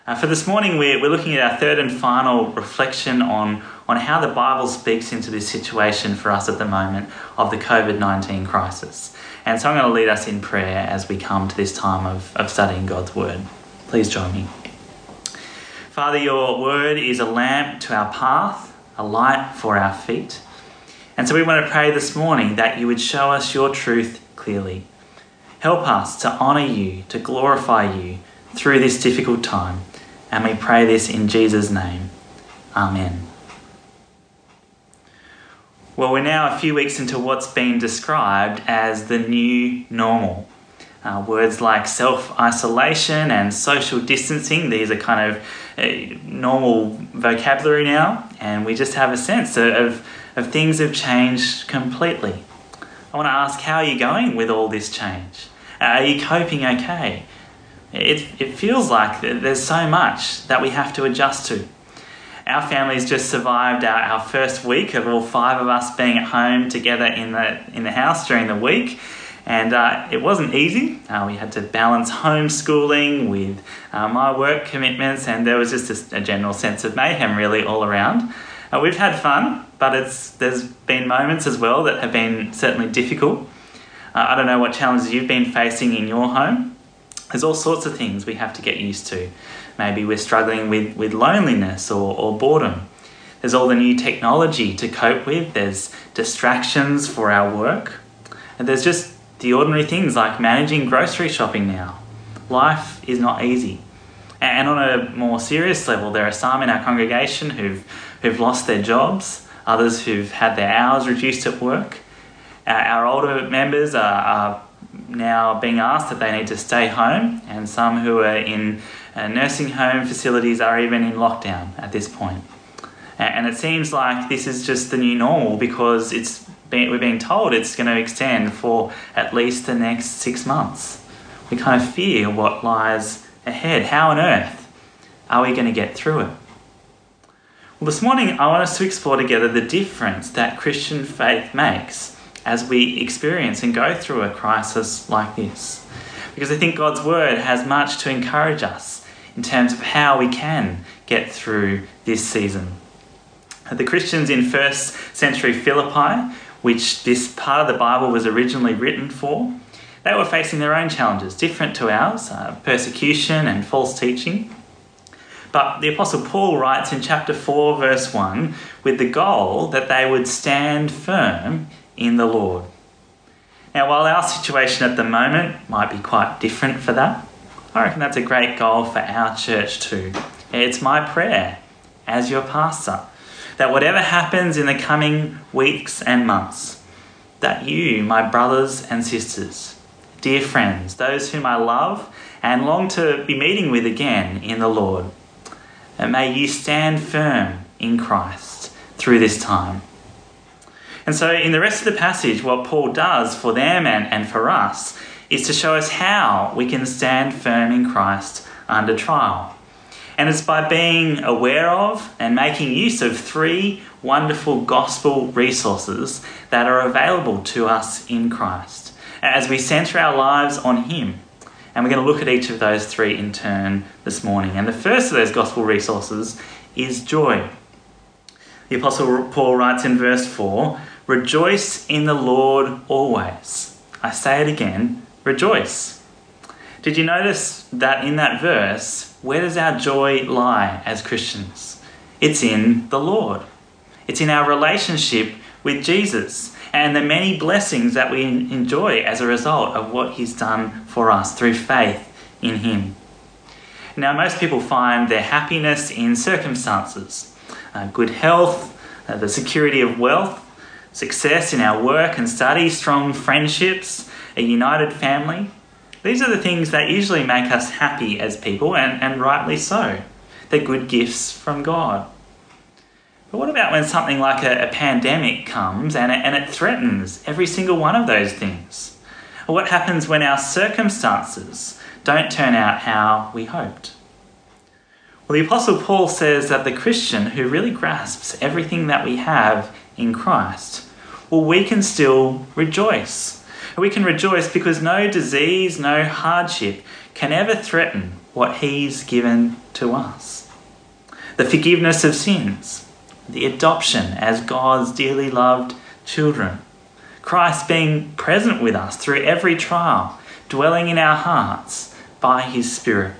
For this morning, we're looking at our third and final reflection on how the Bible speaks into this situation for us at the moment of the COVID-19 crisis. And so I'm going to lead us in prayer as we come to this time of studying God's Word. Please join me. Father, your Word is a lamp to our path, a light for our feet. And so we want to pray this morning that you would show us your truth clearly. Help us to honour you, to glorify you through this difficult time. And we pray this in Jesus' name. Amen. Well, we're now a few weeks into what's been described as the new normal. Words like self-isolation and social distancing, these are kind of normal vocabulary now, and we just have a sense of things have changed completely. I want to ask, how are you going with all this change? Are you coping okay? It feels like there's so much that we have to adjust to. Our family's just survived our first week of all 5 of us being at home together in the house during the week, and it wasn't easy. We had to balance homeschooling with my work commitments, and there was just a general sense of mayhem really all around. We've had fun, but there's been moments as well that have been certainly difficult. I don't know what challenges you've been facing in your home. There's all sorts of things we have to get used to. Maybe we're struggling with loneliness or boredom. There's all the new technology to cope with. There's distractions for our work. And there's just the ordinary things like managing grocery shopping now. Life is not easy. And on a more serious level, there are some in our congregation who've lost their jobs, others who've had their hours reduced at work. Our older members are now being asked that they need to stay home, and some who are in nursing home facilities are even in lockdown at this point. And it seems like this is just the new normal because we're being told it's going to extend for at least the next 6 months. We kind of fear what lies ahead. How on earth are we going to get through it? Well, this morning I want us to explore together the difference that Christian faith makes as we experience and go through a crisis like this. Because I think God's Word has much to encourage us in terms of how we can get through this season. The Christians in first century Philippi, which this part of the Bible was originally written for, they were facing their own challenges, different to ours, persecution and false teaching. But the Apostle Paul writes in chapter 4, verse 1, with the goal that they would stand firm in the Lord. Now, while our situation at the moment might be quite different for that, I reckon that's a great goal for our church too. It's my prayer as your pastor that whatever happens in the coming weeks and months, that you, my brothers and sisters, dear friends, those whom I love and long to be meeting with again in the Lord, and may you stand firm in Christ through this time. And so in the rest of the passage, what Paul does for them and for us is to show us how we can stand firm in Christ under trial. And it's by being aware of and making use of 3 wonderful gospel resources that are available to us in Christ as we centre our lives on Him. And we're going to look at each of those 3 in turn this morning. And the first of those gospel resources is joy. The Apostle Paul writes in verse 4, "Rejoice in the Lord always." I say it again, rejoice. Did you notice that in that verse, where does our joy lie as Christians? It's in the Lord. It's in our relationship with Jesus and the many blessings that we enjoy as a result of what He's done for us through faith in Him. Now, most people find their happiness in circumstances, good health, the security of wealth, success in our work and study, strong friendships, a united family. These are the things that usually make us happy as people, and rightly so. They're good gifts from God. But what about when something like a pandemic comes and it threatens every single one of those things? Or what happens when our circumstances don't turn out how we hoped? Well, the Apostle Paul says that the Christian who really grasps everything that we have in Christ, well, we can still rejoice. We can rejoice because no disease, no hardship can ever threaten what He's given to us. The forgiveness of sins, the adoption as God's dearly loved children, Christ being present with us through every trial, dwelling in our hearts by his Spirit.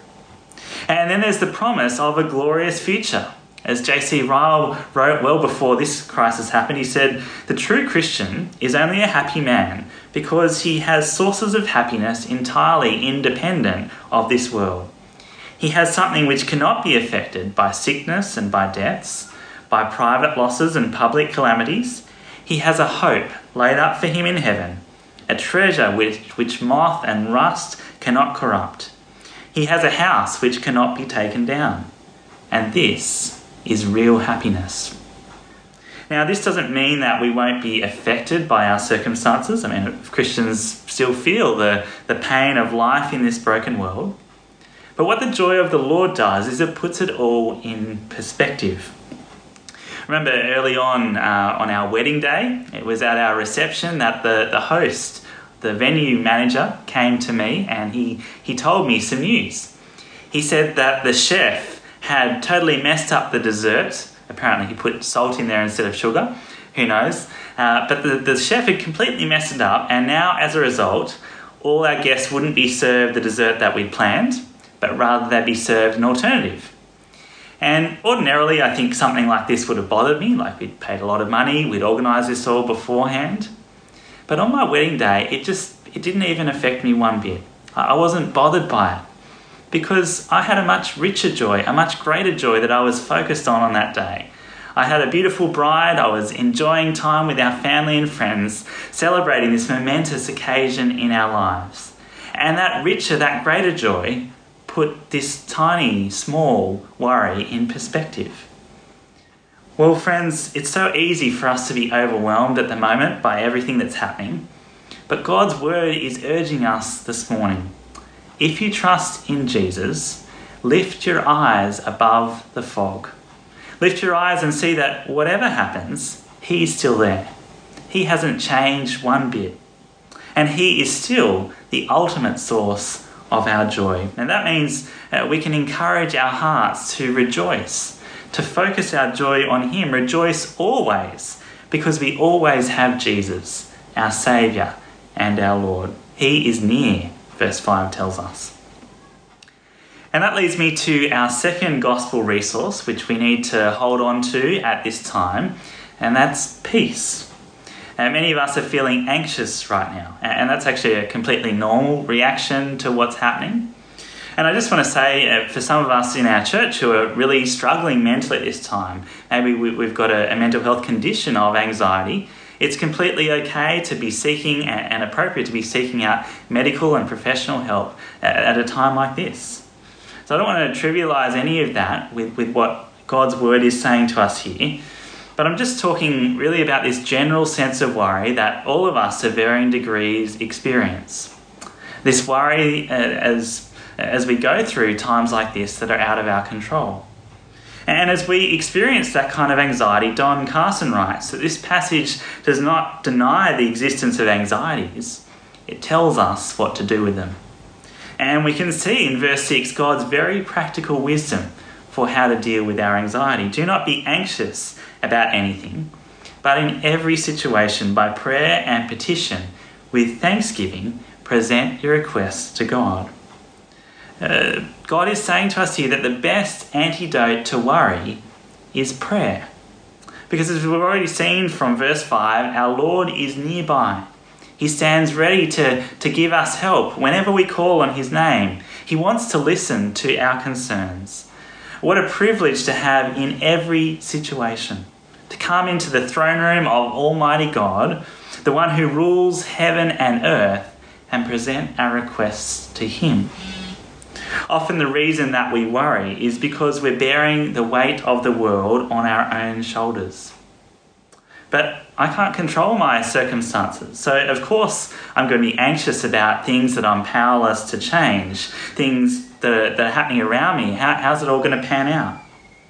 And then there's the promise of a glorious future. As J.C. Ryle wrote well before this crisis happened, he said, "The true Christian is only a happy man because he has sources of happiness entirely independent of this world. He has something which cannot be affected by sickness and by deaths, by private losses and public calamities. He has a hope laid up for him in heaven, a treasure which moth and rust cannot corrupt. He has a house which cannot be taken down. And this is real happiness." Now, this doesn't mean that we won't be affected by our circumstances. I mean, Christians still feel the pain of life in this broken world. But what the joy of the Lord does is it puts it all in perspective. Remember early on our wedding day, it was at our reception that the host, the venue manager, came to me and he told me some news. He said that the chef had totally messed up the dessert. Apparently he put salt in there instead of sugar. Who knows? But the chef had completely messed it up, and now as a result, all our guests wouldn't be served the dessert that we'd planned, but rather they'd be served an alternative. And ordinarily, I think something like this would have bothered me, like we'd paid a lot of money, we'd organised this all beforehand. But on my wedding day, it didn't even affect me one bit. I wasn't bothered by it, because I had a much richer joy, a much greater joy that I was focused on that day. I had a beautiful bride, I was enjoying time with our family and friends, celebrating this momentous occasion in our lives. And that richer, that greater joy put this tiny, small worry in perspective. Well, friends, it's so easy for us to be overwhelmed at the moment by everything that's happening, but God's word is urging us this morning. If you trust in Jesus, lift your eyes above the fog. Lift your eyes and see that whatever happens, he's still there. He hasn't changed one bit. And he is still the ultimate source of our joy. And that means we can encourage our hearts to rejoice, to focus our joy on him. Rejoice always, because we always have Jesus, our Saviour and our Lord. He is near, verse 5 tells us. And that leads me to our second gospel resource, which we need to hold on to at this time, and that's peace. Many of us are feeling anxious right now, and that's actually a completely normal reaction to what's happening. And I just want to say, for some of us in our church who are really struggling mentally at this time, maybe we've got a mental health condition of anxiety, it's completely okay to be seeking and appropriate to be seeking out medical and professional help at a time like this. So I don't want to trivialise any of that with what God's word is saying to us here, but I'm just talking really about this general sense of worry that all of us to varying degrees experience. This worry as we go through times like this that are out of our control. And as we experience that kind of anxiety, Don Carson writes that this passage does not deny the existence of anxieties, it tells us what to do with them. And we can see in verse 6 God's very practical wisdom for how to deal with our anxiety. Do not be anxious about anything, but in every situation, by prayer and petition, with thanksgiving, present your requests to God. God is saying to us here that the best antidote to worry is prayer. Because as we've already seen from verse 5, our Lord is nearby. He stands ready to give us help whenever we call on his name. He wants to listen to our concerns. What a privilege to have in every situation, to come into the throne room of Almighty God, the one who rules heaven and earth, and present our requests to him. Often the reason that we worry is because we're bearing the weight of the world on our own shoulders. But I can't control my circumstances, so of course I'm going to be anxious about things that I'm powerless to change, things that are happening around me. How's it all going to pan out?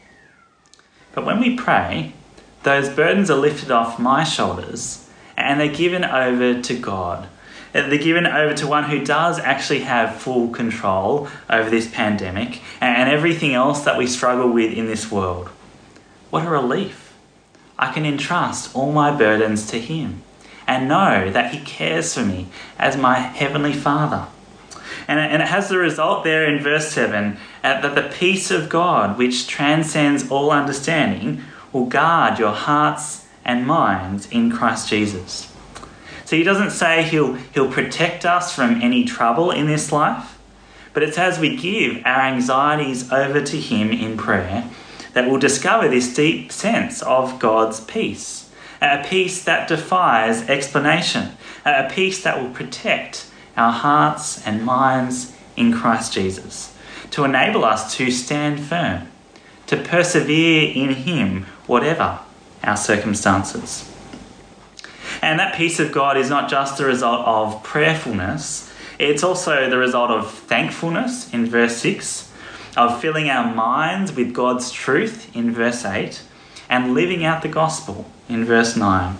But when we pray, those burdens are lifted off my shoulders and they're given over to God. They're given over to one who does actually have full control over this pandemic and everything else that we struggle with in this world. What a relief. I can entrust all my burdens to him and know that he cares for me as my heavenly Father. And it has the result there in verse 7 that the peace of God, which transcends all understanding, will guard your hearts and minds in Christ Jesus. So he doesn't say he'll protect us from any trouble in this life, but it's as we give our anxieties over to him in prayer that we'll discover this deep sense of God's peace, a peace that defies explanation, a peace that will protect our hearts and minds in Christ Jesus, to enable us to stand firm, to persevere in him, whatever our circumstances. And that peace of God is not just the result of prayerfulness, it's also the result of thankfulness in verse 6, of filling our minds with God's truth in verse 8, and living out the gospel in verse 9.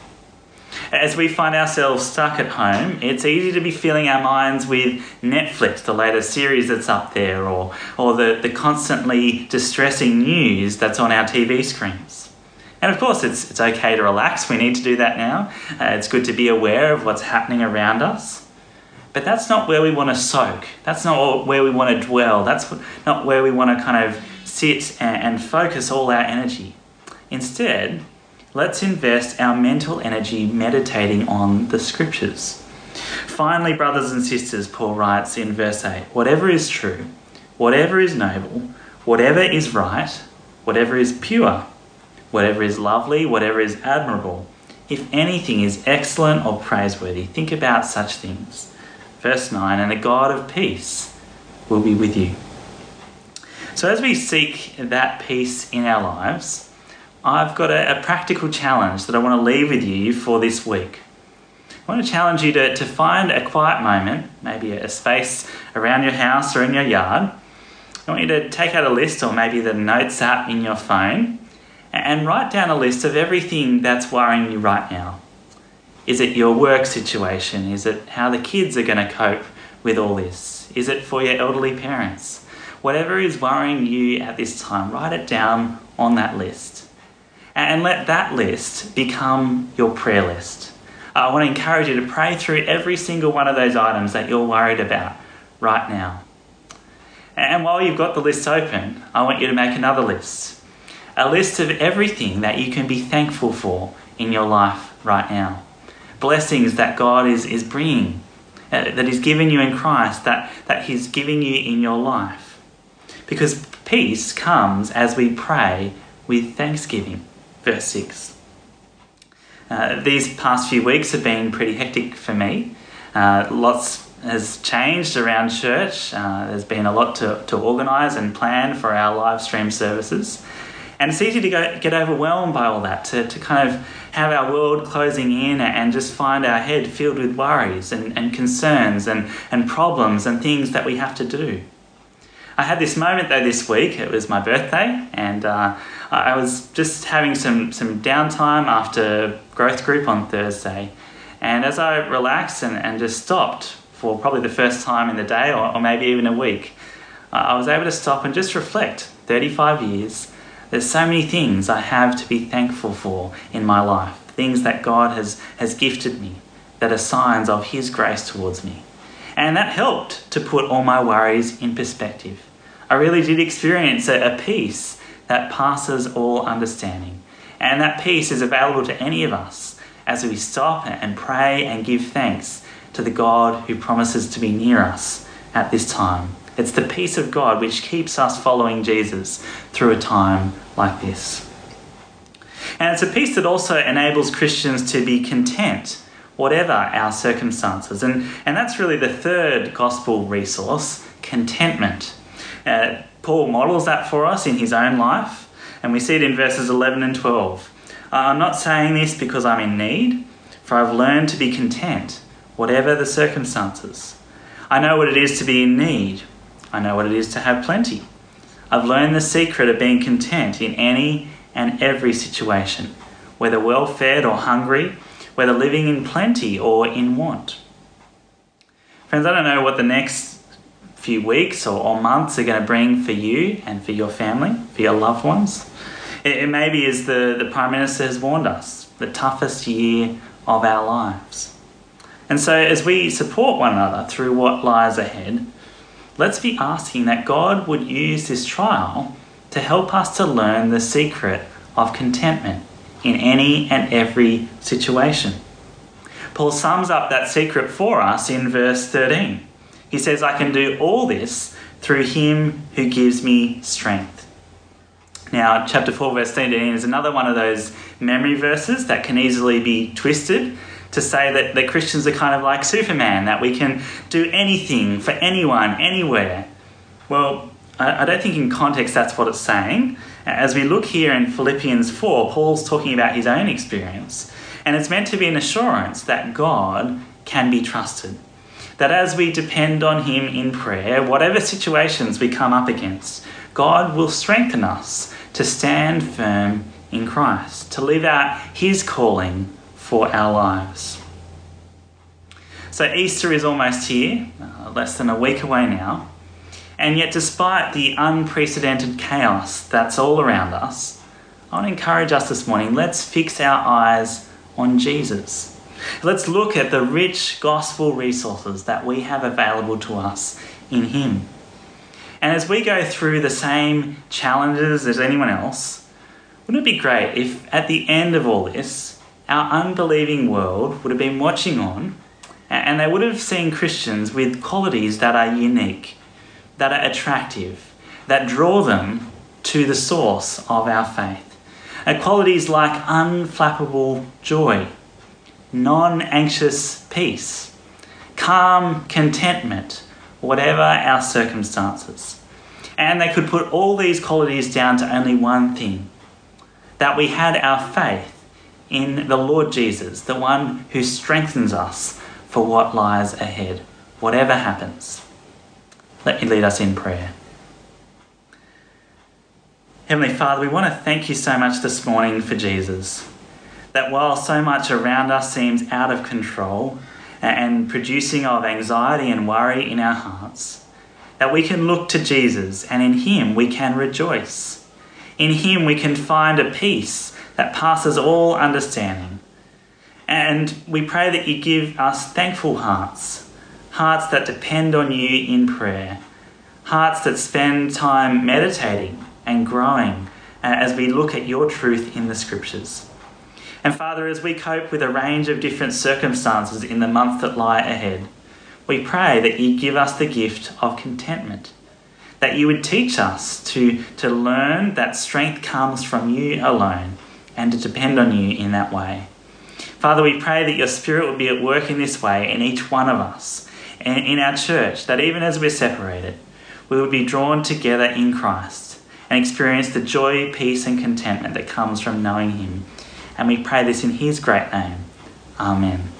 As we find ourselves stuck at home, it's easy to be filling our minds with Netflix, the latest series that's up there, or the constantly distressing news that's on our TV screens. And of course, it's okay to relax. We need to do that now. It's good to be aware of what's happening around us. But that's not where we want to soak. That's not where we want to dwell. That's not where we want to kind of sit and focus all our energy. Instead, let's invest our mental energy meditating on the scriptures. Finally, brothers and sisters, Paul writes in verse 8, whatever is true, whatever is noble, whatever is right, whatever is pure, whatever is lovely, whatever is admirable, if anything is excellent or praiseworthy, think about such things. Verse 9, and the God of peace will be with you. So as we seek that peace in our lives, I've got a practical challenge that I want to leave with you for this week. I want to challenge you to find a quiet moment, maybe a space around your house or in your yard. I want you to take out a list or maybe the notes app in your phone and write down a list of everything that's worrying you right now. Is it your work situation? Is it how the kids are going to cope with all this? Is it for your elderly parents? Whatever is worrying you at this time, write it down on that list. And let that list become your prayer list. I want to encourage you to pray through every single one of those items that you're worried about right now. And while you've got the list open, I want you to make another list. A list of everything that you can be thankful for in your life right now. Blessings that God is bringing, that he's given you in Christ, that he's giving you in your life. Because peace comes as we pray with thanksgiving. Verse 6. These past few weeks have been pretty hectic for me. Lots has changed around church. There's been a lot to organise and plan for our live stream services. And it's easy to get overwhelmed by all that, to kind of have our world closing in and just find our head filled with worries and concerns and problems and things that we have to do. I had this moment though this week. It was my birthday, and I was just having some downtime after growth group on Thursday. And as I relaxed and just stopped for probably the first time in the day or maybe even a week, I was able to stop and just reflect. 35 years, there's so many things I have to be thankful for in my life. Things that God has gifted me that are signs of his grace towards me. And that helped to put all my worries in perspective. I really did experience a peace that passes all understanding. And that peace is available to any of us as we stop and pray and give thanks to the God who promises to be near us at this time. It's the peace of God which keeps us following Jesus through a time like this. And it's a peace that also enables Christians to be content, whatever our circumstances. And that's really the third gospel resource, contentment. Paul models that for us in his own life, and we see it in verses 11 and 12. I'm not saying this because I'm in need, for I've learned to be content, whatever the circumstances. I know what it is to be in need. I know what it is to have plenty. I've learned the secret of being content in any and every situation, whether well-fed or hungry, whether living in plenty or in want. Friends, I don't know what the next few weeks or months are going to bring for you and for your family, for your loved ones. It may be, as the Prime Minister has warned us, the toughest year of our lives. And so as we support one another through what lies ahead, let's be asking that God would use this trial to help us to learn the secret of contentment in any and every situation. Paul sums up that secret for us in verse 13. He says, I can do all this through him who gives me strength. Now, chapter 4, verse 13 is another one of those memory verses that can easily be twisted to say that Christians are kind of like Superman, that we can do anything for anyone, anywhere. Well, I don't think in context that's what it's saying. As we look here in Philippians 4, Paul's talking about his own experience. And it's meant to be an assurance that God can be trusted. That as we depend on him in prayer, whatever situations we come up against, God will strengthen us to stand firm in Christ, to live out his calling for our lives. So Easter is almost here, less than a week away now. And yet, despite the unprecedented chaos that's all around us, I want to encourage us this morning, let's fix our eyes on Jesus. Let's look at the rich gospel resources that we have available to us in him. And as we go through the same challenges as anyone else, wouldn't it be great if at the end of all this, our unbelieving world would have been watching on and they would have seen Christians with qualities that are unique, that are attractive, that draw them to the source of our faith. Qualities like unflappable joy, non-anxious peace, calm contentment, whatever our circumstances. And they could put all these qualities down to only one thing, that we had our faith in the Lord Jesus, the one who strengthens us for what lies ahead, whatever happens. Let me lead us in prayer. Heavenly Father, we want to thank you so much this morning for Jesus, that while so much around us seems out of control and producing of anxiety and worry in our hearts, that we can look to Jesus and in him we can rejoice. In him we can find a peace that passes all understanding. And we pray that you give us thankful hearts, hearts that depend on you in prayer, hearts that spend time meditating and growing as we look at your truth in the scriptures. And Father, as we cope with a range of different circumstances in the months that lie ahead, we pray that you give us the gift of contentment, that you would teach us to learn that strength comes from you alone and to depend on you in that way. Father, we pray that your Spirit will be at work in this way in each one of us and in our church, that even as we're separated, we would be drawn together in Christ and experience the joy, peace and contentment that comes from knowing him. And we pray this in his great name. Amen.